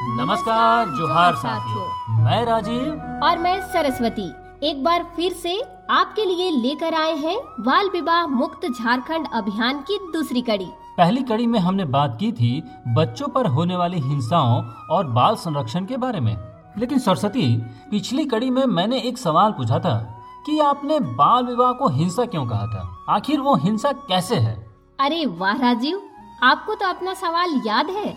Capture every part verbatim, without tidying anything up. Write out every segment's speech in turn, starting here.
नमस्कार जोहार साथियों, मैं राजीव और मैं सरस्वती एक बार फिर से आपके लिए लेकर आए हैं बाल विवाह मुक्त झारखंड अभियान की दूसरी कड़ी। पहली कड़ी में हमने बात की थी बच्चों पर होने वाली हिंसाओं और बाल संरक्षण के बारे में। लेकिन सरस्वती, पिछली कड़ी में मैंने एक सवाल पूछा था कि आपने बाल विवाह को हिंसा क्यों कहा था? आखिर वो हिंसा कैसे है? अरे वाह राजीव, आपको तो अपना सवाल याद है।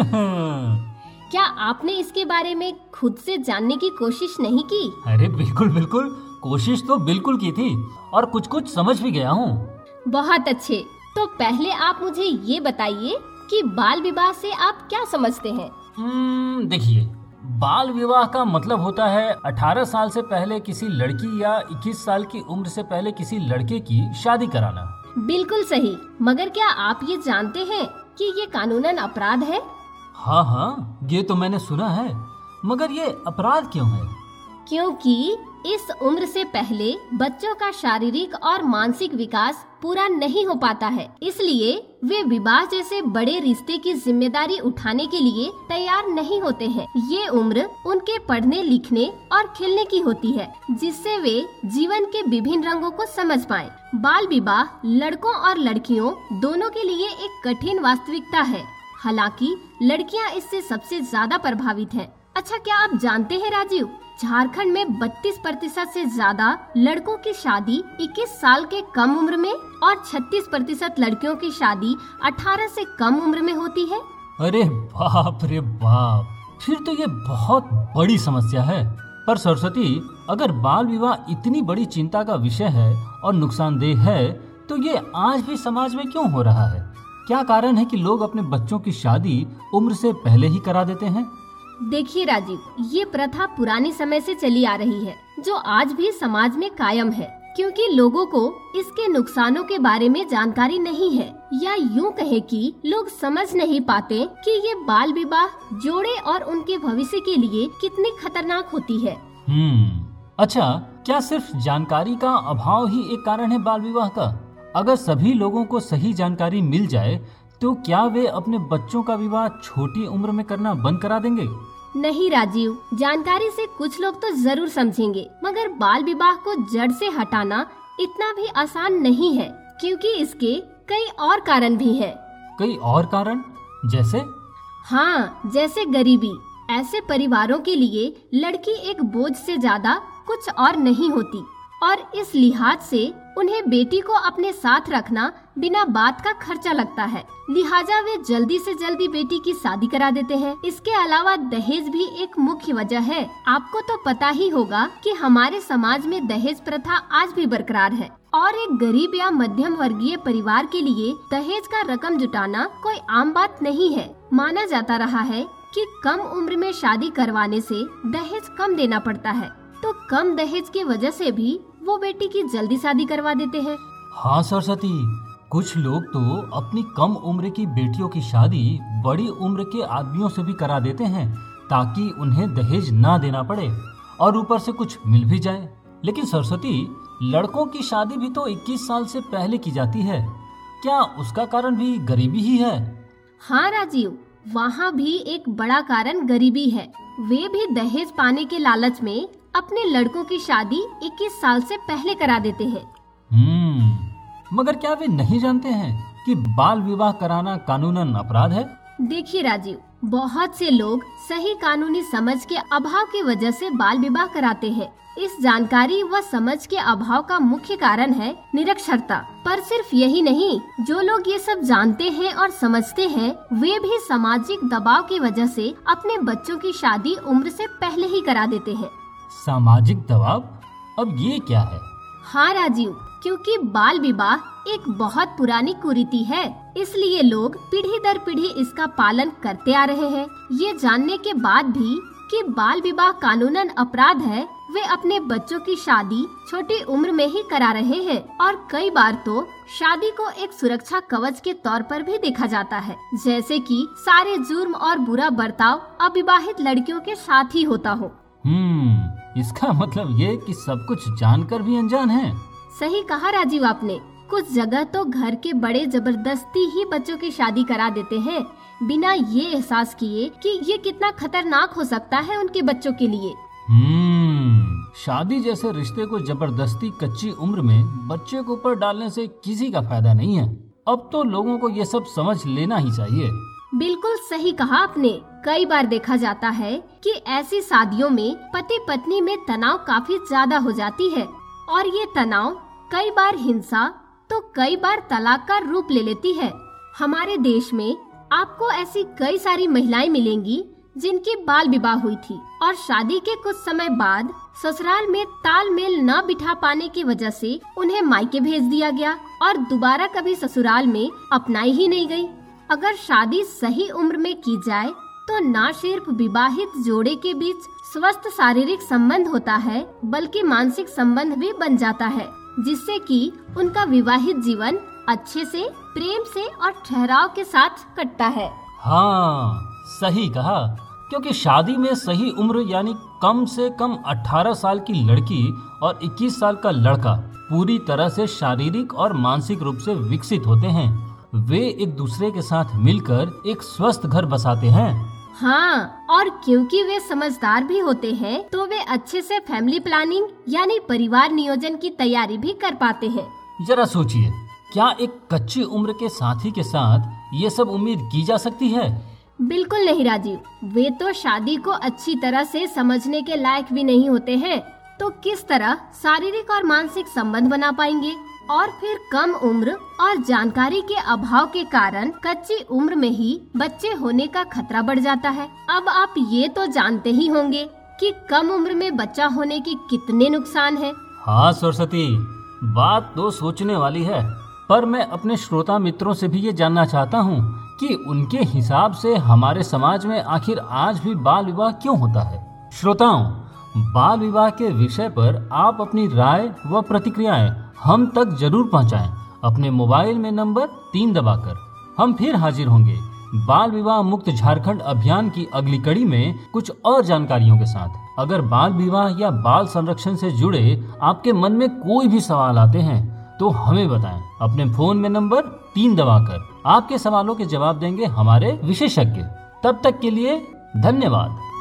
क्या आपने इसके बारे में खुद से जानने की कोशिश नहीं की? अरे बिल्कुल बिल्कुल, कोशिश तो बिल्कुल की थी और कुछ कुछ समझ भी गया हूँ। बहुत अच्छे। तो पहले आप मुझे ये बताइए कि बाल विवाह से आप क्या समझते हैं? हम्म, देखिए, बाल विवाह का मतलब होता है अठारह साल से पहले किसी लड़की या इक्कीस साल की उम्र से पहले किसी लड़के की शादी कराना। बिल्कुल सही। मगर क्या आप ये जानते हैं कि ये कानूनन अपराध है? हाँ हाँ, ये तो मैंने सुना है, मगर ये अपराध क्यों है? क्योंकि इस उम्र से पहले बच्चों का शारीरिक और मानसिक विकास पूरा नहीं हो पाता है, इसलिए वे विवाह जैसे बड़े रिश्ते की जिम्मेदारी उठाने के लिए तैयार नहीं होते हैं। ये उम्र उनके पढ़ने लिखने और खेलने की होती है, जिससे वे जीवन के विभिन्न रंगों को समझ पाएं। बाल विवाह लड़कों और लड़कियों दोनों के लिए एक कठिन वास्तविकता है। हालांकि लड़कियां इससे सबसे ज्यादा प्रभावित हैं। अच्छा, क्या आप जानते हैं राजीव, झारखंड में बत्तीस प्रतिशत से ज्यादा लड़कों की शादी इक्कीस साल के कम उम्र में और छत्तीस प्रतिशत लड़कियों की शादी अठारह से कम उम्र में होती है। अरे बाप रे बाप, फिर तो ये बहुत बड़ी समस्या है। पर सरस्वती, अगर बाल विवाह इतनी बड़ी चिंता का विषय है और नुकसानदेह है, तो ये आज भी समाज में क्यों हो रहा है? क्या कारण है कि लोग अपने बच्चों की शादी उम्र से पहले ही करा देते हैं? देखिए राजीव, ये प्रथा पुरानी समय से चली आ रही है, जो आज भी समाज में कायम है, क्योंकि लोगों को इसके नुकसानों के बारे में जानकारी नहीं है, या यूं कहे कि लोग समझ नहीं पाते कि ये बाल विवाह जोड़े और उनके भविष्य के लिए कितनी खतरनाक होती है। हम्म, अच्छा, क्या सिर्फ जानकारी का अभाव ही एक कारण है बाल विवाह का? अगर सभी लोगों को सही जानकारी मिल जाए तो क्या वे अपने बच्चों का विवाह छोटी उम्र में करना बंद करा देंगे? नहीं राजीव, जानकारी से कुछ लोग तो जरूर समझेंगे, मगर बाल विवाह को जड़ से हटाना इतना भी आसान नहीं है, क्योंकि इसके कई और कारण भी हैं। कई और कारण? जैसे? हाँ, जैसे गरीबी। ऐसे परिवारों के लिए लड़की एक बोझ से ज्यादा कुछ और नहीं होती, और इस लिहाज से उन्हें बेटी को अपने साथ रखना बिना बात का खर्चा लगता है, लिहाजा वे जल्दी से जल्दी बेटी की शादी करा देते हैं। इसके अलावा दहेज भी एक मुख्य वजह है। आपको तो पता ही होगा कि हमारे समाज में दहेज प्रथा आज भी बरकरार है, और एक गरीब या मध्यम वर्गीय परिवार के लिए दहेज का रकम जुटाना कोई आम बात नहीं है। माना जाता रहा है कि कम उम्र में शादी करवाने से दहेज कम देना पड़ता है, तो कम दहेज की वजह से भी वो बेटी की जल्दी शादी करवा देते हैं। हाँ सरस्वती, कुछ लोग तो अपनी कम उम्र की बेटियों की शादी बड़ी उम्र के आदमियों से भी करा देते हैं, ताकि उन्हें दहेज ना देना पड़े और ऊपर से कुछ मिल भी जाए। लेकिन सरस्वती, लड़कों की शादी भी तो इक्कीस साल से पहले की जाती है, क्या उसका कारण भी गरीबी ही है? हाँ राजीव, वहाँ भी एक बड़ा कारण गरीबी है। वे भी दहेज पाने के लालच में अपने लड़कों की शादी इक्कीस साल से पहले करा देते हैं। हम्म, मगर क्या वे नहीं जानते हैं कि बाल विवाह कराना कानूनन अपराध है? देखिए राजीव, बहुत से लोग सही कानूनी समझ के अभाव की वजह से बाल विवाह कराते हैं। इस जानकारी व समझ के अभाव का मुख्य कारण है निरक्षरता। पर सिर्फ यही नहीं, जो लोग ये सब जानते हैं और समझते हैं, वे भी सामाजिक दबाव की वजह से अपने बच्चों की शादी उम्र से पहले ही करा देते हैं। सामाजिक दबाव? अब ये क्या है? हाँ राजीव, क्योंकि बाल विवाह एक बहुत पुरानी कुरीति है, इसलिए लोग पीढ़ी दर पीढ़ी इसका पालन करते आ रहे हैं। ये जानने के बाद भी कि बाल विवाह कानूनन अपराध है, वे अपने बच्चों की शादी छोटी उम्र में ही करा रहे हैं, और कई बार तो शादी को एक सुरक्षा कवच के तौर पर भी देखा जाता है, जैसे कि सारे जुर्म और बुरा बर्ताव अविवाहित लड़कियों के साथ ही होता हो। हम्म, इसका मतलब ये कि सब कुछ जानकर भी अनजान है। सही कहा राजीव आपने। कुछ जगह तो घर के बड़े जबरदस्ती ही बच्चों की शादी करा देते हैं, बिना ये एहसास किए कि ये कितना खतरनाक हो सकता है उनके बच्चों के लिए। हम्म शादी जैसे रिश्ते को जबरदस्ती कच्ची उम्र में बच्चे के ऊपर डालने से किसी का फायदा नहीं है। अब तो लोगों को ये सब समझ लेना ही चाहिए। बिल्कुल सही कहा आपने। कई बार देखा जाता है कि ऐसी शादियों में पति पत्नी में तनाव काफी ज्यादा हो जाती है और ये तनाव कई बार हिंसा तो कई बार तलाक का रूप ले लेती है। हमारे देश में आपको ऐसी कई सारी महिलाएं मिलेंगी जिनकी बाल विवाह हुई थी और शादी के कुछ समय बाद ससुराल में तालमेल न बिठा पाने की वजह से उन्हें मायके भेज दिया गया और दोबारा कभी ससुराल में अपनाई ही नहीं गई। अगर शादी सही उम्र में की जाए तो न सिर्फ विवाहित जोड़े के बीच स्वस्थ शारीरिक संबंध होता है बल्कि मानसिक संबंध भी बन जाता है, जिससे कि उनका विवाहित जीवन अच्छे से, प्रेम से और ठहराव के साथ कटता है। हाँ सही कहा, क्योंकि शादी में सही उम्र यानी कम से कम अठारह साल की लड़की और इक्कीस साल का लड़का पूरी तरह से शारीरिक और मानसिक रूप से विकसित होते हैं। वे एक दूसरे के साथ मिलकर एक स्वस्थ घर बसाते हैं। हाँ, और क्योंकि वे समझदार भी होते हैं तो वे अच्छे से फैमिली प्लानिंग यानी परिवार नियोजन की तैयारी भी कर पाते हैं। जरा सोचिए, क्या एक कच्ची उम्र के साथी के साथ ये सब उम्मीद की जा सकती है? बिल्कुल नहीं राजीव, वे तो शादी को अच्छी तरह से समझने के लायक भी नहीं होते हैं, तो किस तरह शारीरिक और मानसिक संबंध बना पाएंगे? और फिर कम उम्र और जानकारी के अभाव के कारण कच्ची उम्र में ही बच्चे होने का खतरा बढ़ जाता है। अब आप ये तो जानते ही होंगे कि कम उम्र में बच्चा होने के कितने नुकसान हैं। हाँ सरस्वती, बात तो सोचने वाली है, पर मैं अपने श्रोता मित्रों से भी ये जानना चाहता हूँ कि उनके हिसाब से हमारे समाज में आखिर आज भी बाल विवाह क्यों होता है। श्रोताओं, बाल विवाह के विषय पर आप अपनी राय व प्रतिक्रियाएं हम तक जरूर पहुंचाएं अपने मोबाइल में नंबर तीन दबाकर। हम फिर हाजिर होंगे बाल विवाह मुक्त झारखंड अभियान की अगली कड़ी में कुछ और जानकारियों के साथ। अगर बाल विवाह या बाल संरक्षण से जुड़े आपके मन में कोई भी सवाल आते हैं तो हमें बताएं अपने फोन में नंबर तीन दबाकर। आपके सवालों के जवाब देंगे हमारे विशेषज्ञ। तब तक के लिए धन्यवाद।